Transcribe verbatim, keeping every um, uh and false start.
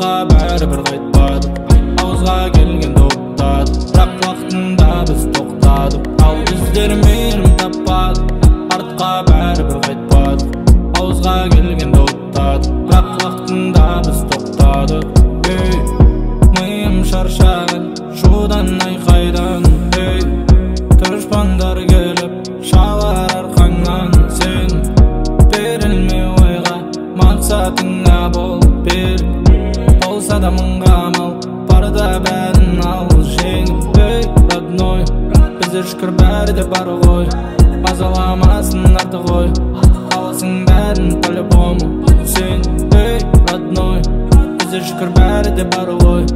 артқа бәрібір қайтпадық, ауызға келген тоқтадық, бірақ уақытында біз тоқтадық. Ал біздер мейірім таппадық, артқа бәрібір қайтпадық, ауызға келген тоқтадық, бірақ уақытында біз тоқтадық. Ей, миым шаршаған шудан айқайдан, ей, дұшпандар келіп шалар арқаңнан. Сен берілме ойға, мақсатыңа бол бер, болса да мыңға амал барда бәрін ал жеңіп. Ей, родной, бізде шүкір бәрі де бар ғой, мазаламасын артық ой, аласың бәрін по-любому сен. Ей, родной, бізде шүкір бәрі де бар ғой,